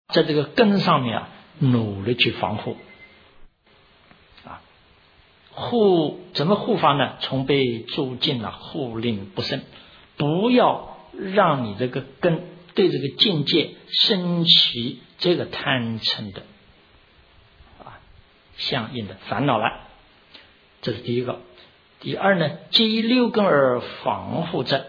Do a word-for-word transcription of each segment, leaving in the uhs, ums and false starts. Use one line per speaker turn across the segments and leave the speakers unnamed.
在这个根上面啊，努力去防护啊。护怎么护法呢？从被诸境啊，护令不生，不要让你这个根对这个境界升起这个贪嗔的啊相应的烦恼来。这是第一个。第二呢，皆以六根而防护者，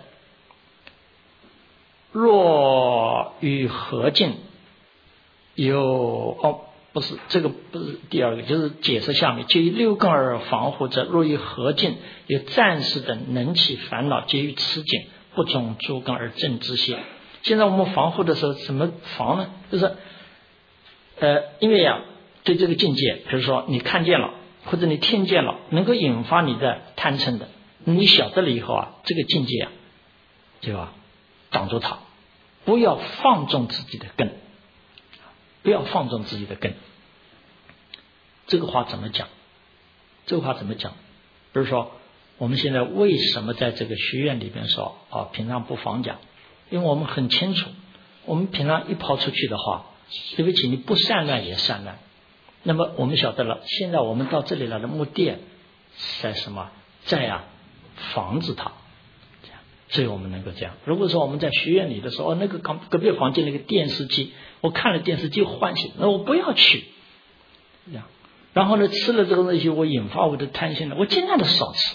若与合境有哦，不是这个不是第二个，就是解释下面，皆以六根而防护者，若与合境有暂时的能起烦恼，皆于此境不种诸根而正知些。现在我们防护的时候怎么防呢？就是呃，因为呀、啊，对这个境界，比如说你看见了或者你听见了，能够引发你的贪嗔的，你晓得了以后啊，这个境界啊，就啊挡住它，不要放纵自己的根，不要放纵自己的根。这个话怎么讲？这个话怎么讲？比如说，我们现在为什么在这个学院里边说啊，平常不防讲？因为我们很清楚，我们平常一跑出去的话，对不起，你不散乱也散乱。那么我们晓得了，现在我们到这里来的目的在什么？在啊防止它，这样，所以我们能够这样。如果说我们在学院里的时候，哦，那个隔隔壁房间那个电视机，我看了电视机唤醒，那我不要去，这样。然后呢，吃了这个东西，我引发我的贪心了，我尽量的少吃，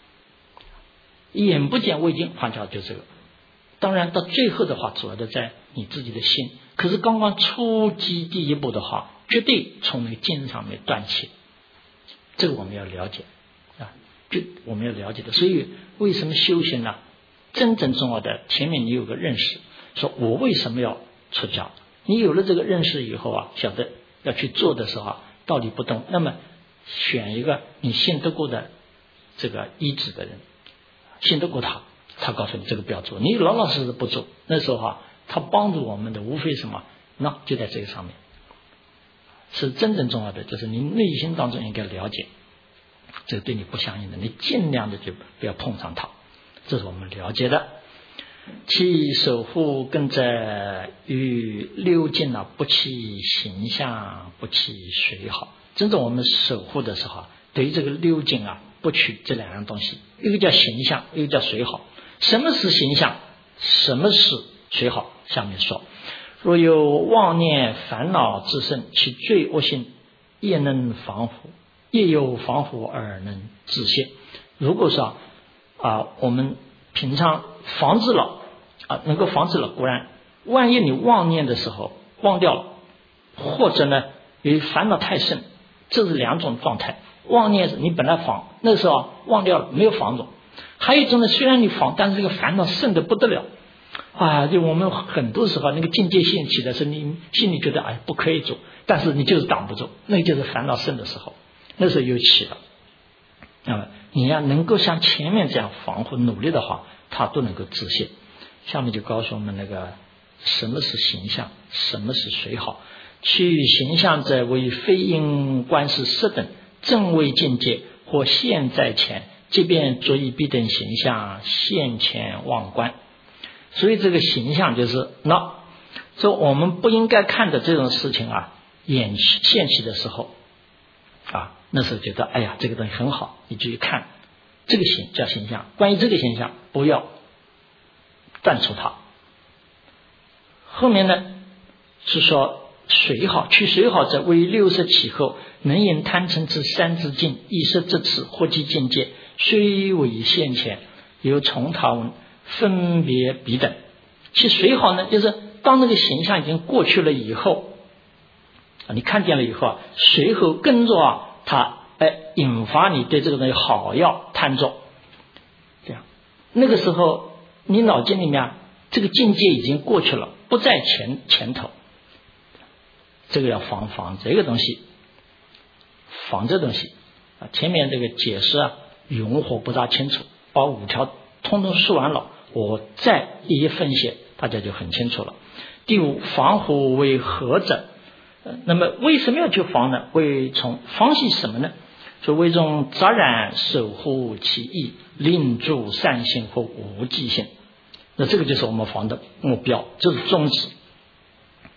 眼不见为净，换句话就这个。当然到最后的话，主要的在你自己的心。可是刚刚初级第一步的话，绝对从那个经上面断起，这个我们要了解啊，就我们要了解的。所以为什么修行呢？真正重要的，前面你有个认识，说我为什么要出家？你有了这个认识以后啊，晓得要去做的时候啊，道理不懂，那么选一个你信得过的这个医治的人，信得过他，他告诉你这个不要做，你老老实实不做，那时候啊，他帮助我们的无非什么？那就在这个上面。是真正重要的，就是你内心当中应该了解，这个对你不相应的，你尽量的就不要碰上它，这是我们了解的。其守护根在于六境啊，不起形象，不起水好。真正我们守护的时候，对于这个六境啊，不取这两样东西，一个叫形象，一个叫水好。什么是形象？什么是水好？下面说。若有妄念烦恼自生，其罪恶性也能防护，也有防护而能自泄。如果说啊，我们平常防治了啊，能够防治了，固然，万一你妄念的时候忘掉了，或者呢，由于烦恼太盛，这是两种状态。妄念是你本来防，那时候、啊、忘掉了，没有防住；还有一种呢，虽然你防，但是这个烦恼盛得不得了。啊，就我们很多时候那个境界兴起的时候，你心里觉得哎不可以做，但是你就是挡不住，那就是烦恼盛的时候，那时候又起了。那么你要能够像前面这样防护努力的话，它都能够自泄。下面就告诉我们那个什么是形象，什么是水好。其形象者为非因观是色等正为境界，或现在前，即便着以彼等形象现前望观。所以这个形象就是那，说我们不应该看的这种事情啊，眼现起的时候啊，那时候觉得哎呀这个东西很好，你就去看这个形叫形象。关于这个形象，不要断除它。后面呢是说水好，取水好者为六色起后，能引贪嗔之三之境，一色之此，或即境界，虽为现前，由从他文分别彼等。其水好呢，就是当那个形象已经过去了以后，你看见了以后啊，随后跟着啊，它哎引发你对这个东西好要贪着，这样那个时候你脑筋里面、啊、这个境界已经过去了，不在前前头，这个要防防这个东西，防这东西啊。前面这个解释啊，永火不大清楚，把五条通通说完了，我再一一分析，大家就很清楚了。第五，防护为何者？呃、那么为什么要去防呢？为从防系什么呢？说为从杂染守护其意，令助善性或无记性。那这个就是我们防的目标，这是宗旨。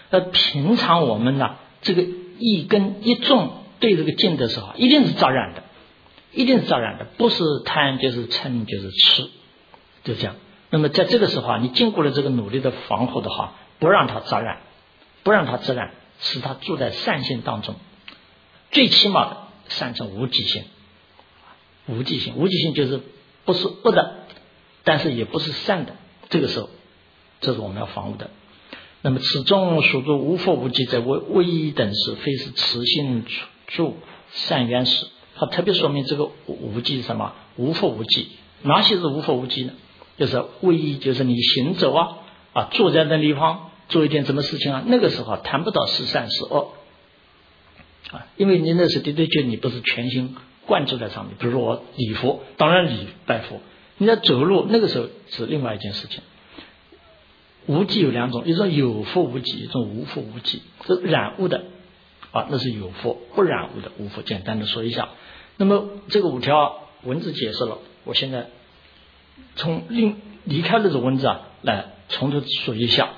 那平常我们呢，这个一根一纵对这个境的时候，一定是杂染的，一定是杂染的，不是贪就是嗔就是痴，就这样。那么在这个时候啊，你经过了这个努力的防护的话，不让它杂染，不让它自染，使它住在善性当中，最起码的善成无记性。无记性，无记性就是不是恶的，但是也不是善的，这个时候这是我们要防护的。那么此中属诸无佛无记者，为唯一等事，非是慈心住善缘时。它特别说明这个无记是什么？无佛无记。哪些是无佛无记呢？就是唯一，就是你行走啊啊，坐在那地方做一件什么事情啊，那个时候谈不到是善是恶啊，因为你那时的的确你不是全心灌注在上面。比如说我礼佛，当然礼拜佛，你在走路那个时候是另外一件事情。无记有两种，一种有佛无记，一种无佛无记。这染污的啊，那是有佛；不染污的无佛。简单的说一下。那么这个五条文字解释了，我现在从另离开了这个文字啊，来从头说一下。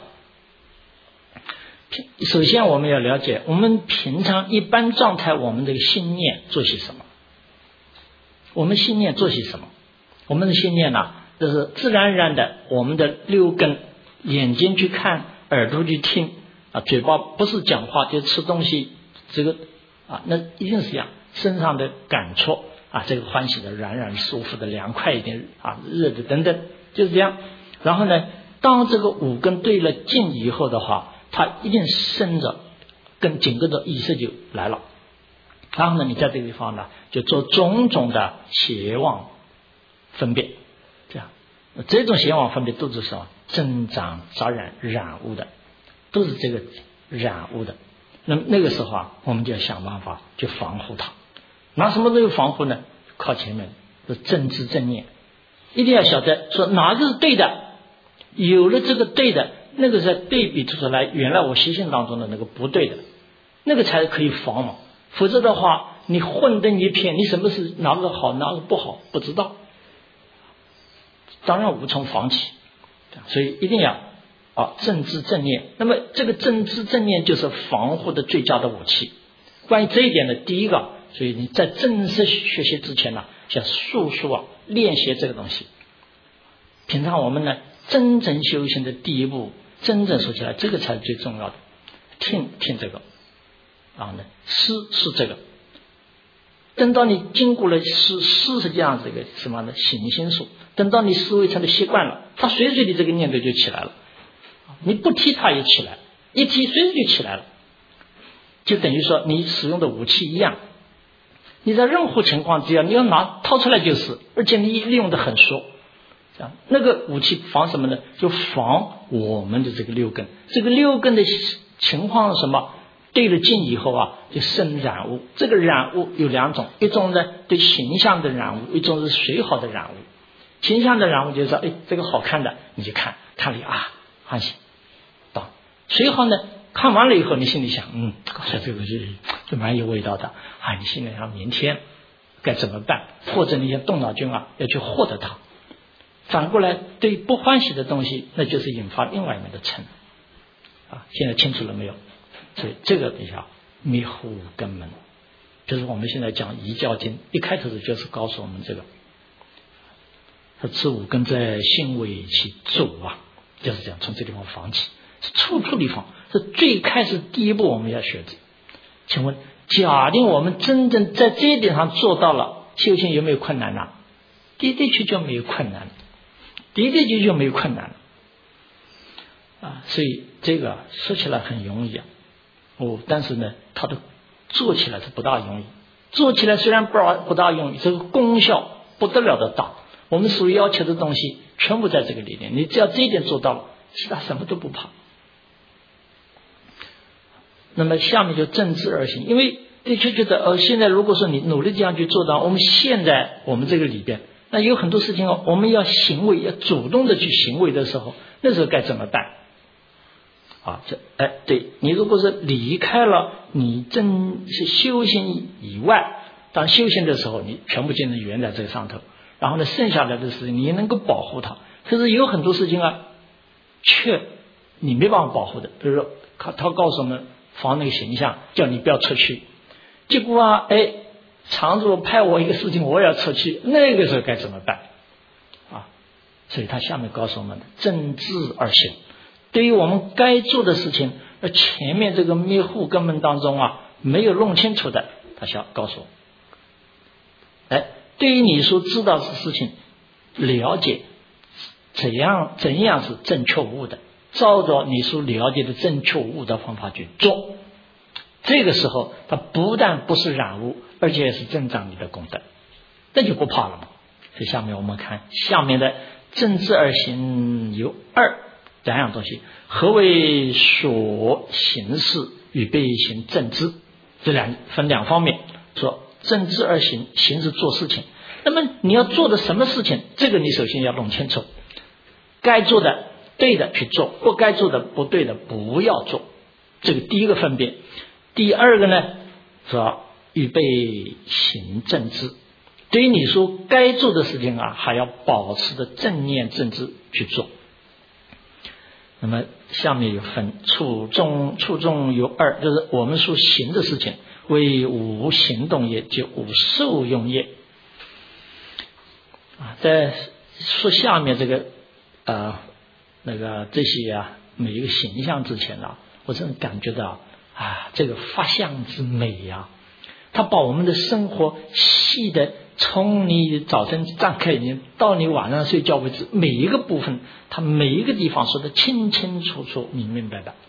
首先我们要了解，我们平常一般状态，我们这个心念做些什么？我们心念做些什么？我们的心念呢、啊，就是自然而然的，我们的六根。眼睛去看，耳朵去听啊，嘴巴不是讲话就吃东西，这个啊，那一定是这样。身上的感触啊，这个欢喜的、软软舒服的、凉快一点啊，热的等等，就是这样。然后呢，当这个五根对了劲以后的话，它一定生着，跟整个的意识就来了。然后呢，你在这个地方呢，就做种种的邪妄分别，这样。这种邪妄分别都是什么？增长杂染染污的，都是这个染污的。那么那个时候啊，我们就要想办法去防护它。拿什么东西防护呢？靠前面是正知正念，一定要晓得说哪个是对的。有了这个对的，那个是对比出来，原来我习性当中的那个不对的，那个才可以防嘛。否则的话，你混沌一片，你什么是哪个好，哪个不好，不知道，当然无从防起。所以一定要啊正知正念。那么这个正知正念就是防护的最佳的武器。关于这一点呢，第一个，所以你在正式学习之前呢，要速速啊练习这个东西。平常我们呢，真正修行的第一步，真正说起来，这个才是最重要的。听听这个，然后呢，思是这个。等到你经过了思，思是这样子一个什么呢？行心术。等到你思维成了习惯了，它随随的这个念头就起来了。你不提它也起来，一提随时就起来了。就等于说你使用的武器一样，你在任何情况只要你要拿掏出来就是，而且你利用的很熟。这样那个武器防什么呢？就防我们的这个六根。这个六根的情况是什么？对了劲以后啊，就生染污。这个染污有两种，一种呢对形象的染污，一种是随好的染污。形象的染污就是说，哎，这个好看的，你就看看了啊，欢喜。懂？随好呢，看完了以后，你心里想，嗯，刚才这个是就蛮有味道的啊，你心里想明天该怎么办？或者你要动脑筋啊，要去获得它。反过来，对不欢喜的东西，那就是引发另外一面的嗔啊。现在清楚了没有？所以这个比较迷糊根门，就是我们现在讲遗教经一开头的就是告诉我们这个，说此五根在心为其主啊，就是这样，从这地方防起，是处处地方，是最开始第一步我们要学的。请问，假定我们真正在这一点上做到了，修行有没有困难呢、啊？的的确确没有困难，的的确确没有困难啊。所以这个说起来很容易啊。哦，但是呢，它的做起来是不大容易。做起来虽然不大不大容易，这个功效不得了的大。我们所要求的东西全部在这个里面，你只要这一点做到了，其他什么都不怕。那么下面就正知而行，因为的确觉得呃，现在如果说你努力这样去做到，我们现在我们这个里边，那有很多事情哦，我们要行为，要主动的去行为的时候，那时候该怎么办？啊，这哎，对你如果是离开了你真是修行以外，当修行的时候，你全部精力圆在这个上头，然后呢，剩下来的事情你也能够保护它。可是有很多事情啊，却你没办法保护的，比如说他他告诉我们防那个形象，叫你不要出去。结果啊，哎，常主派我一个事情，我也要出去，那个时候该怎么办啊？所以他下面告诉我们的正治而行。对于我们该做的事情，而前面这个灭护根本当中啊，没有弄清楚的，他想告诉我，哎，对于你所知道的事情，了解怎样怎样是正确无误的，照着你所了解的正确无误的方法去做。这个时候，它不但不是染污，而且也是增长你的功德，那就不怕了嘛。所以下面我们看下面的正治而行有二两样东西，何为所行事与被行正知？这两分两方面，说正治而行，行是做事情。那么你要做的什么事情，这个你首先要弄清楚，该做的对的去做，不该做的不对的不要做，这个第一个分别。第二个呢，说预备行正知，对于你说该做的事情啊，还要保持的正念正知去做。那么下面有分处中，处中有二，就是我们所行的事情为无行动业，就无受用业啊。在说下面这个呃那个这些啊每一个形象之前啊，我真的感觉到啊，这个法相之美呀、啊，它把我们的生活细的从你早晨张开眼睛到你晚上睡觉为止，每一个部分，它每一个地方说的清清楚楚、明明白白。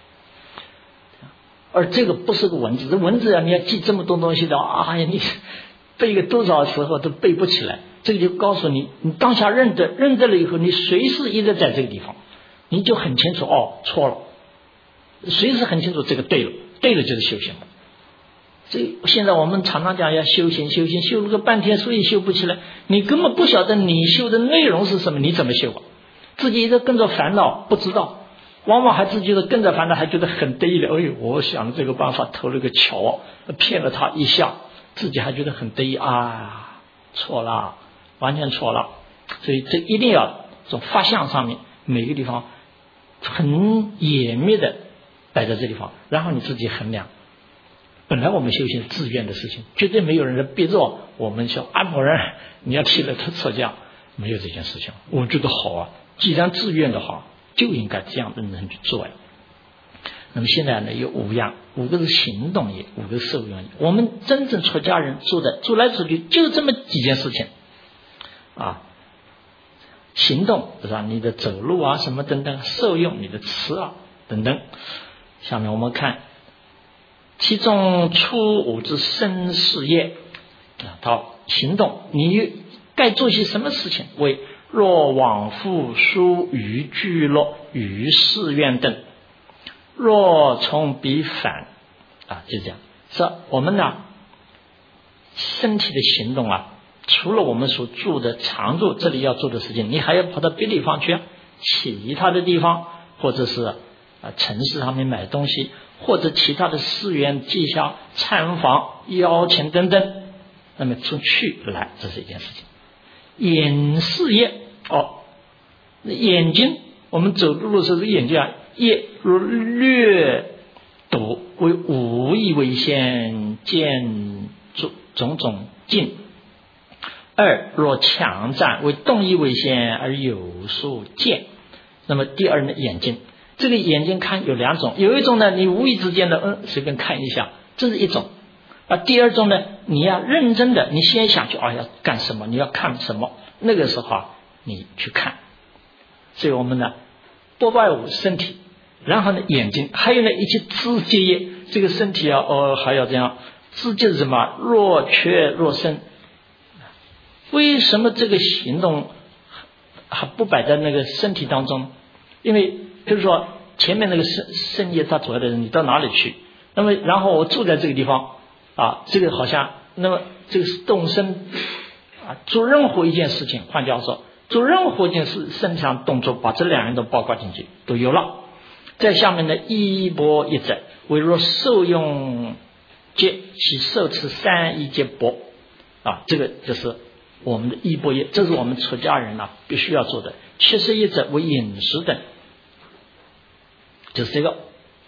而这个不是个文字，这文字啊，你要记这么多东西的，哎呀，你背个多少时候都背不起来。这个就告诉你，你当下认得，认得了以后，你随时一直在这个地方，你就很清楚，哦，错了。随时很清楚这个对了，对了就是修行了。所以现在我们常常讲要修行，修行修了个半天，所以修不起来。你根本不晓得你修的内容是什么，你怎么修啊？自己一直跟着烦恼，不知道，往往还自己的跟着烦恼，还觉得很得意了。哎呦，我想了这个办法，投了个巧，骗了他一下，自己还觉得很得意啊，错了，完全错了。所以这一定要从法相上面每个地方很严密的摆在这地方，然后你自己衡量。本来我们修行自愿的事情，绝对没有人来逼着我们说啊，某人你要替了他出家，没有这件事情。我觉得好啊，既然自愿的话，就应该这样的人去做呀。那么现在呢，有五样，五个是行动业，五个是受用业。我们真正出家人做的，做来做去就这么几件事情啊。行动是吧？你的走路啊，什么等等；受用你的吃啊，等等。下面我们看。其中初五之身事业啊，到行动，你该做些什么事情？为若往复疏于聚落于寺院等，若从彼返啊，就这样。是我们呢，身体的行动啊，除了我们所住的常住这里要做的事情，你还要跑到别地方去啊，其他的地方或者是啊城市上面买东西。或者其他的寺院、技校、参访、邀请等等，那么从去来，这是一件事情。眼视业哦，眼睛，我们走路的时候是眼睛啊，业若略睹为无意为先见种种种境；二若强占为动意为先而有所见。那么第二呢，眼睛。这个眼睛看有两种，有一种呢，你无意之间的嗯随便看一下，这是一种；而第二种呢，你要认真的，你先想去啊要干什么，你要看什么，那个时候啊你去看。所以我们呢，不外乎身体，然后呢眼睛，还有呢一些肢节业，这个身体啊哦还要这样，肢节是什么？若缺若生。为什么这个行动还不摆在那个身体当中？因为就是说，前面那个深深夜他主要的人，你到哪里去？那么，然后我住在这个地方啊，这个好像，那么这个是动身啊，做任何一件事情，换句话说，做任何一件事，身体上动作，把这两样都包括进去，都有了。在下面的一波一者，为若受用皆其受持三一节钵啊，这个就是我们的一波业，这是我们出家人啊必须要做的。七十一者为饮食等。就是这个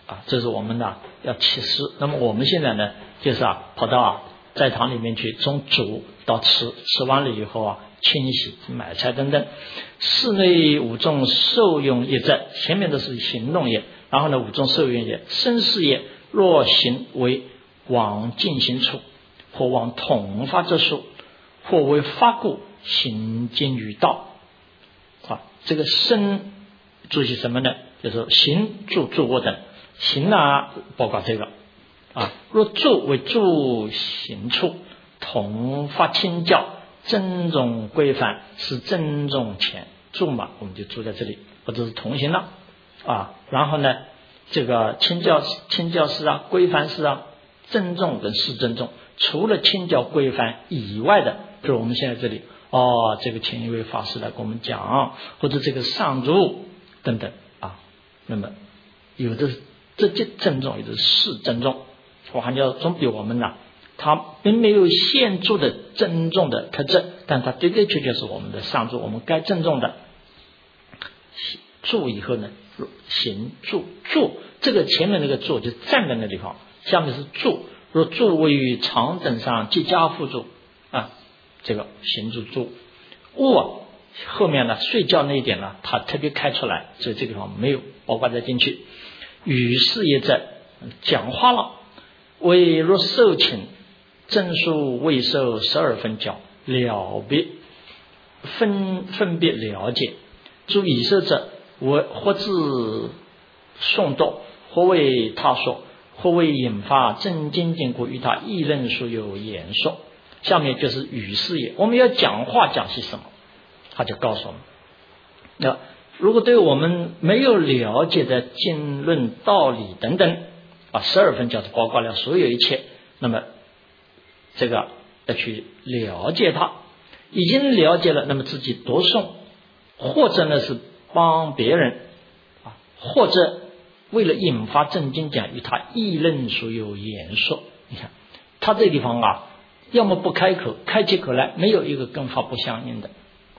啊，这是我们呢要起誓。那么我们现在呢，就是啊，跑到啊斋堂里面去，从煮到吃，吃完了以后啊，清洗、买菜等等。室内五种受用业者，前面的是行动业，然后呢五种受用业，生事业若行为往进行处，或往统发之术，或为发故行经于道。啊，这个生注意什么呢？就是行、住、住卧等。行啊，包括这个啊。若住为住行处，统发清教，正宗规范是正宗前住嘛，我们就住在这里，或者是同行了啊。然后呢，这个清教清教师啊，规范师啊，正宗跟是正宗，除了清教规范以外的，就是我们现在这里哦，这个前一位法师来跟我们讲，或者这个上主等等啊。那么有的这这正宗，有的是正宗，我还要总比我们呢，他并没有显著的正宗的特质，但他的的确确是我们的上主，我们该正宗的。住以后呢，行住住，这个前面那个住就站在那地方，下面是住。若住位于长等上，即加辅助啊，这个行住住。卧、啊、后面呢，睡觉那一点呢，它特别开出来，所以这个地方没有包括在进去。语事业者讲话了，为若受请，正数未受十二分教，了别分分别了解。诸以色者，我或自诵读，或为他说，或为引发正经经过与他议论所有言说。下面就是语事业，我们要讲话讲些什么，他就告诉我们。那如果对我们没有了解的经论道理等等啊，十二分教是包括了所有一切，那么这个要去了解它，已经了解了，那么自己读诵，或者呢是帮别人啊，或者为了引发正经讲与他议论所有言说。你看他这个地方啊，要么不开口，开起口来没有一个跟法不相应的。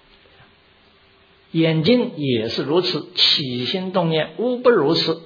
眼睛也是如此，起心动念无不如此。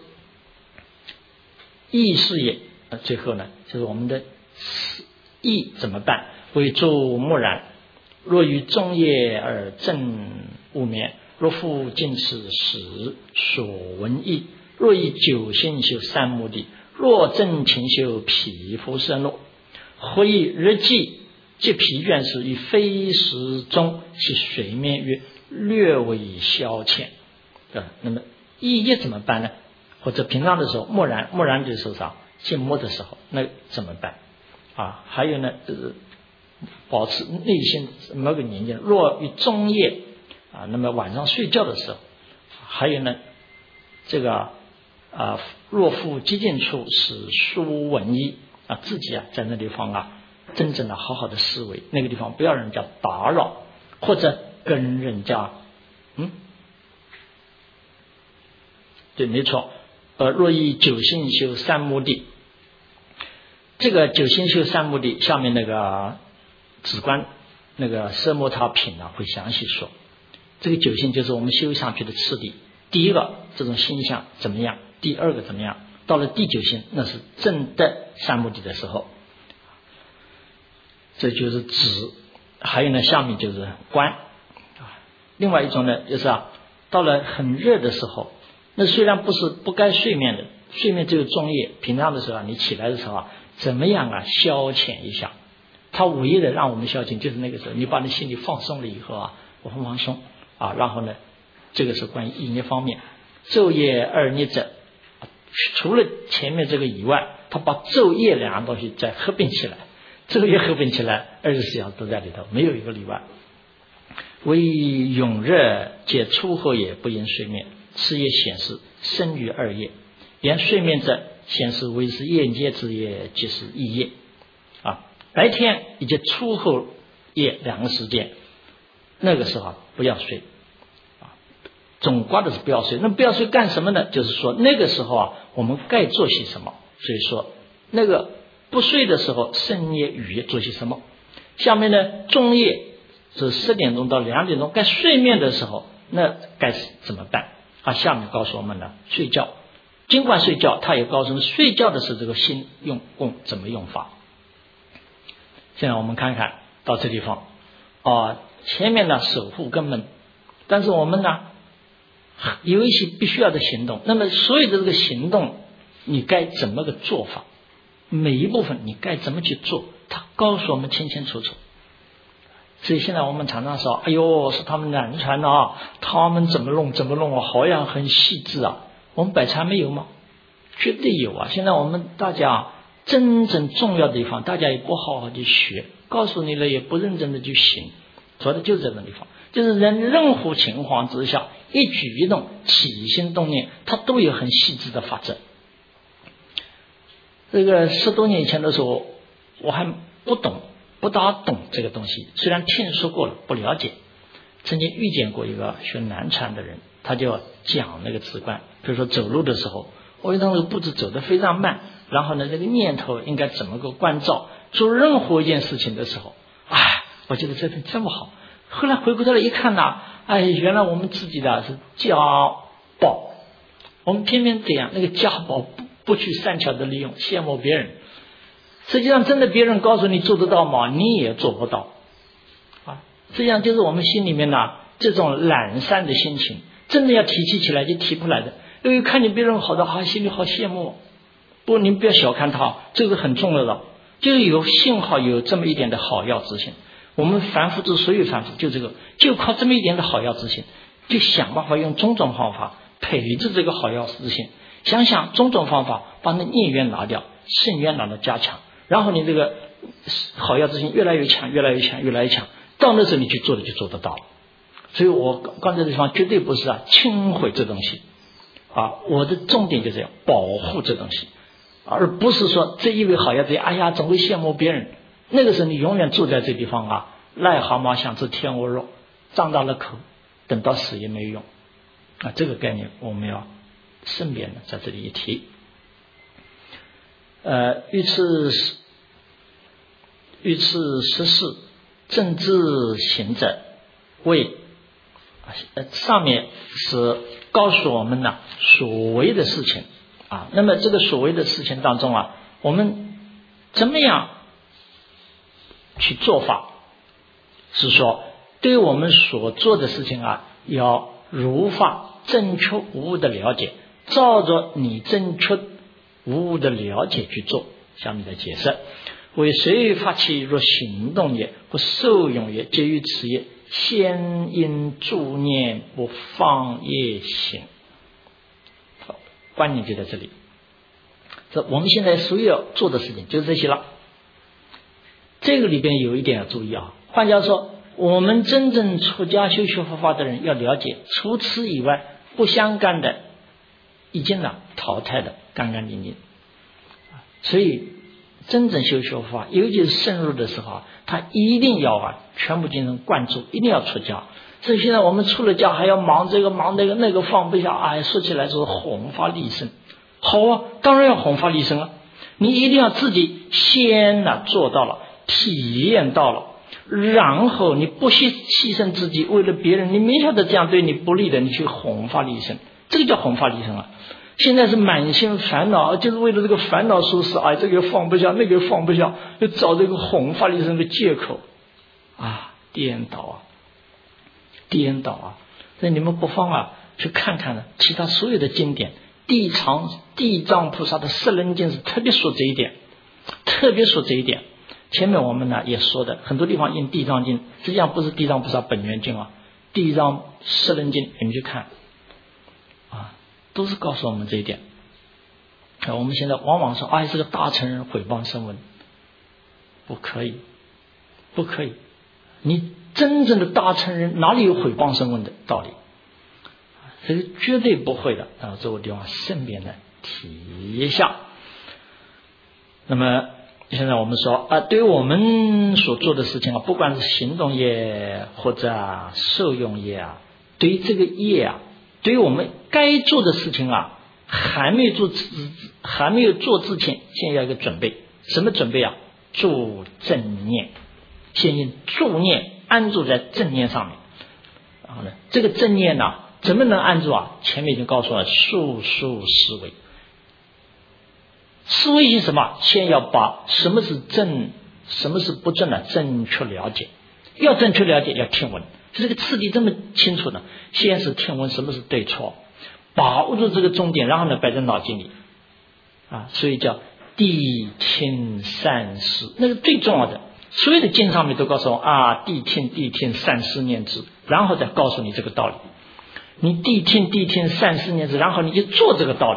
意事业，最后呢就是我们的意怎么办？为诸木然，若于中夜而正无眠，若复尽此时所闻意，若以九心修三目的，若正勤修皮肤色怒，或以日记即疲倦时于非时中，其睡眠曰略微消遣啊。那么意业怎么办呢？或者平常的时候默然，默然的时候啥，静默的时候，那怎么办啊？还有呢，就是保持内心某个宁静。若于中夜啊，那么晚上睡觉的时候，还有呢，这个啊，若复激进处使书文意啊，自己啊在那地方啊，真正的好好的思维，那个地方不要人家打扰，或者跟人家嗯，对，没错。呃，若以九心修三目的，这个九心修三目的下面那个止观那个奢摩他品呢、啊、会详细说。这个九心就是我们修上去的次第，第一个这种心相怎么样，第二个怎么样，到了第九心那是正得三目的的时候，这就是止。还有呢，下面就是观。另外一种呢，就是啊，到了很热的时候，那虽然不是不该睡眠的，睡眠只有中夜，平常的时候啊，你起来的时候啊，怎么样啊，消遣一下。他唯一的让我们消遣就是那个时候，你把你心里放松了以后啊，我很放松啊，然后呢，这个是关于意念方面。昼夜二逆者，除了前面这个以外，他把昼夜两样东西再合并起来，昼夜合并起来，二十四小时都在里头，没有一个例外。为永热皆出后也不应睡眠，此也显示生于二夜。言睡眠者，显示为是夜间之夜，即是一夜啊。白天以及出后夜两个时间，那个时候不要睡啊。总挂的是不要睡，那不要睡干什么呢？就是说那个时候啊，我们该做些什么？所以说那个不睡的时候，深夜雨夜做些什么？下面呢，中夜是十点钟到两点钟，该睡眠的时候，那该怎么办？啊，下面告诉我们了，睡觉尽管睡觉，他也告诉我们睡觉的时候这个心用功怎么用法。现在我们看看到这地方啊，前面呢守护根本，但是我们呢有一些必须要的行动，那么所有的这个行动你该怎么个做法，每一部分你该怎么去做，他告诉我们清清楚楚。所以现在我们常常说，哎呦，是他们南传啊，他们怎么弄怎么弄啊，好像很细致啊。我们北传没有吗？绝对有啊。现在我们大家真正重要的地方，大家也不好好去学，告诉你了也不认真的去行，说的就是这个地方，就是人任何情况之下，一举一动起心动念，它都有很细致的法则。这个十多年以前的时候，我还不懂不大懂这个东西，虽然听说过了，不了解。曾经遇见过一个学南传的人，他就讲那个直观，比如说走路的时候，我当时步子走得非常慢，然后呢，这个念头应该怎么个关照，做任何一件事情的时候，哎，我觉得这人这么好。后来回过头来一看呢，哎，原来我们自己的是家宝，我们偏偏这样，那个家宝不不去善巧的利用，羡慕别人。实际上真的别人告诉你做得到吗？你也做不到啊！实际上就是我们心里面呢这种懒散的心情，真的要提起起来就提不来的。因为看见别人好的，好心里好羡慕。不过您不要小看它，这个很重要的，就是有幸好有这么一点的好药之心。我们凡夫之所以凡夫，就这个，就靠这么一点的好药之心，就想办法用种种方法培植这个好药之心。想想种种方法把那孽缘拿掉，圣缘拿到加强，然后你这个好药之心越来越强，越来越强，越来越强，到那时候你去做的就做得到。所以我刚才的地方绝对不是啊轻毁这东西啊，我的重点就是要保护这东西，而不是说这一味好药之心，哎呀总会羡慕别人。那个时候你永远住在这地方啊，癞蛤蟆想吃天鹅肉，张大了口，等到死也没用啊。这个概念我们要顺便的在这里一提。呃，欲次欲次十四，正知行者为，呃，上面是告诉我们呢所谓的事情啊。那么这个所谓的事情当中啊，我们怎么样去做法？是说对我们所做的事情啊，要如法正确无误的了解，照着你正确无误的了解去做。下面的解释：为随发起若行动也，或受用也，皆于此也。先因助念，不放业行。好，观念就在这里。这我们现在所有要做的事情就是这些了。这个里边有一点要注意啊，换句话说，我们真正出家修学佛法的人要了解，除此以外不相干的已经呢淘汰的干干净净。所以真正修学佛法，尤其是深入的时候啊，他一定要啊全部精神灌注，一定要出家。所以现在我们出了家还要忙这个忙那个，那个放不下，哎，说起来是弘法利生。好啊，当然要弘法利生啊，你一定要自己先呢、啊、做到了，体验到了，然后你不惜牺牲自己，为了别人，你明晓得这样对你不利的，你去弘法利生，这个叫弘法利生啊。现在是满心烦恼，就是为了这个烦恼舒适，哎，这个放不下，那个放不下，就找这个弘法利生的借口啊，颠倒啊，颠倒啊！所以你们不妨啊去看看呢，其他所有的经典，地藏地藏菩萨的十轮经是特别说这一点，特别说这一点。前面我们呢也说的，很多地方印地藏经，实际上不是地藏菩萨本愿经啊，地藏十轮经，你们去看啊。都是告诉我们这一点。我们现在往往说，哎，这个大乘人毁谤声闻，不可以，不可以。你真正的大乘人哪里有毁谤声闻的道理？这个绝对不会的啊！这个地方顺便的提一下。那么现在我们说啊，对于我们所做的事情啊，不管是行动业或者啊受用业啊，对于这个业啊，对于我们该做的事情啊，还没有做之还没有做之前，先要一个准备。什么准备啊？助正念，先用助念安住在正念上面。然后呢，这个正念呢、啊，怎么能安住啊？前面已经告诉了，速速思维， 思维性什么？先要把什么是正，什么是不正呢？正确了解。要正确了解，要听闻。这个次第这么清楚呢？先是听闻什么是对错，把握住这个重点，然后呢摆在脑筋里啊，所以叫谛听三思，那是最重要的。所有的经上面都告诉我啊，谛听谛听三思念之，然后再告诉你这个道理。你谛听谛听三思念之，然后你就做这个道理，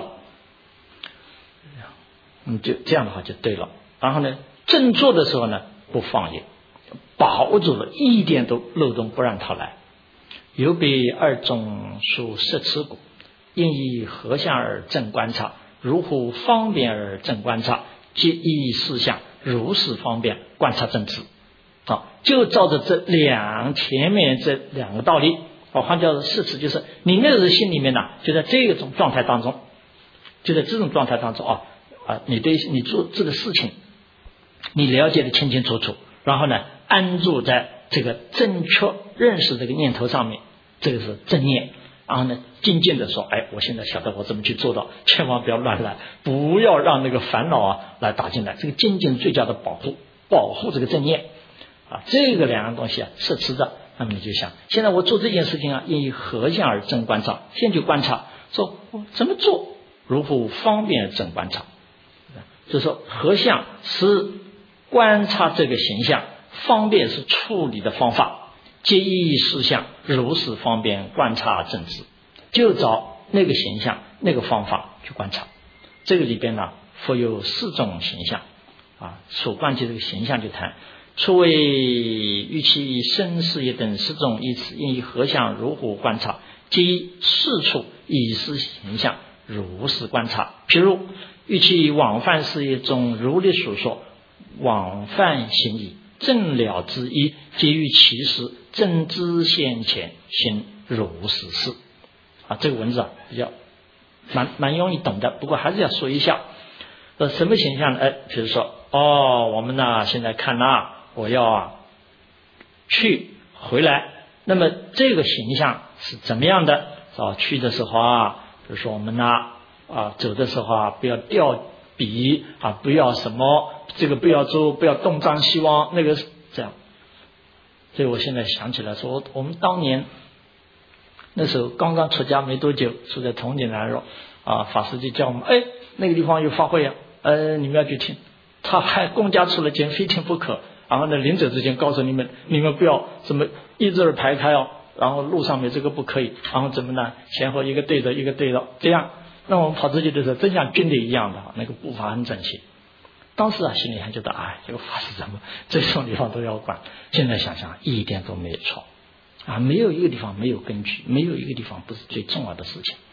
你就这样的话就对了。然后呢，正做的时候呢，不放逸，把握住了，一点都漏洞不让它来。有别二种属摄持故，应以合相而正观察，如乎方便而正观察，皆依事项如是方便观察正知。啊，就照着这两前面这两个道理，我换叫摄持，就是你那个心里面呢，就在这种状态当中，就在这种状态当中啊啊，你对你做这个事情，你了解的清清楚楚，然后呢，安住在这个正确认识这个念头上面，这个是正念。然后呢，静静的说，哎，我现在晓得我怎么去做到，千万不要乱来，不要让那个烦恼啊来打进来。这个静静最佳的保护，保护这个正念啊，这个两样东西啊是持着。那么你就想，现在我做这件事情啊，应以合相而正观察，先去观察，说我怎么做，如乎方便而正观察。就是说，合相是观察这个形象，方便是处理的方法，皆依事项如是方便观察正知，就找那个形象那个方法去观察。这个里边呢，复有四种形象啊，所观及这个形象就谈。初为欲其生事业等十种依此，应以合相如乎观察，皆依事处以是形象如是观察。譬如欲其往犯事业中如理所说，往犯行矣，正了之一，皆于其时正知现前行如是事。啊，这个文字啊比较蛮蛮容易懂的，不过还是要说一下。呃，什么形象呢？哎，比如说，哦，我们呢现在看啊，我要啊去回来，那么这个形象是怎么样的？啊，去的时候啊，比如说我们呢啊走的时候啊，不要掉笔啊，不要什么这个不要做，不要东张西望，那个这样。所以我现在想起来说，我们当年那时候刚刚出家没多久，住在同济南肉啊，法师就叫我们，哎，那个地方有法会啊，呃，你们要去听。他还公家出了钱，非听不可。然后呢，临走之前告诉你们，你们不要怎么一字儿排开哦，然后路上面这个不可以，然后怎么呢？前后一个对着一个对着，这样。那我们跑出去的时候，真像军队一样的，那个步伐很整齐。当时啊，心里还觉得，哎，这个法师怎么这种地方都要管？现在想想，一点都没有错啊，没有一个地方没有根据，没有一个地方不是最重要的事情。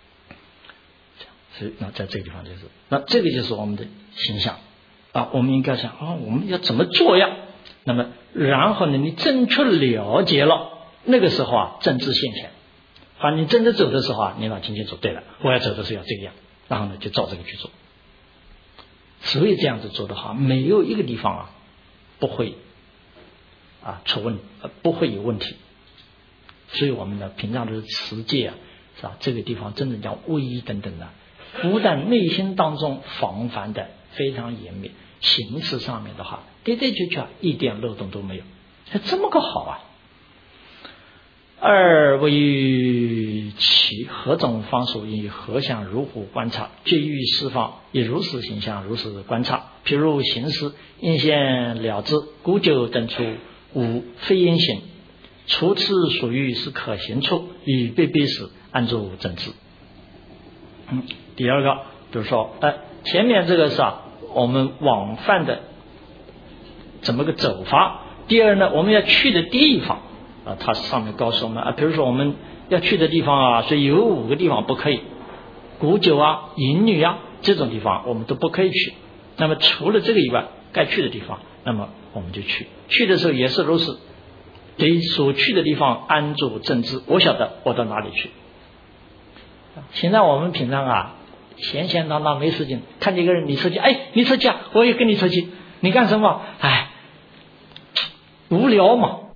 所以，那在这个地方就是，那这个就是我们的形象啊，我们应该想啊，我们要怎么做呀？那么，然后呢，你正确了解了，那个时候啊，正知现前。啊，你真的走的时候啊，你脑筋清楚，对了，我要走的时候要这个样，然后呢，就照这个去做。所以这样子做的话，没有一个地方啊不会啊出问，呃不会有问题。所以我们呢，平常都是持戒啊，是吧？这个地方真的叫威仪等等的，不但内心当中防范的非常严密，形式上面的话，的的确确一点漏洞都没有，这么个好啊！二为于其何种方属以何相如乎观察，皆于释放以如是形象如是观察。譬如形式应现了之，古酒等处无非因行，除此属于是可行处，以必必时安住正知。嗯，第二个，比如说，呃，前面这个是啊，我们往返的怎么个走法？第二呢，我们要去的地方。啊，它上面告诉我们啊，比如说我们要去的地方啊，所以有五个地方不可以，古酒啊、淫女啊这种地方我们都不可以去。那么除了这个以外，该去的地方，那么我们就去。去的时候也是如此，对所去的地方安住正知，我晓得我到哪里去。现在我们平常啊，闲闲荡荡没事情，看见一个人你出去，哎，你出去啊，我也跟你出去，你干什么？哎，无聊嘛。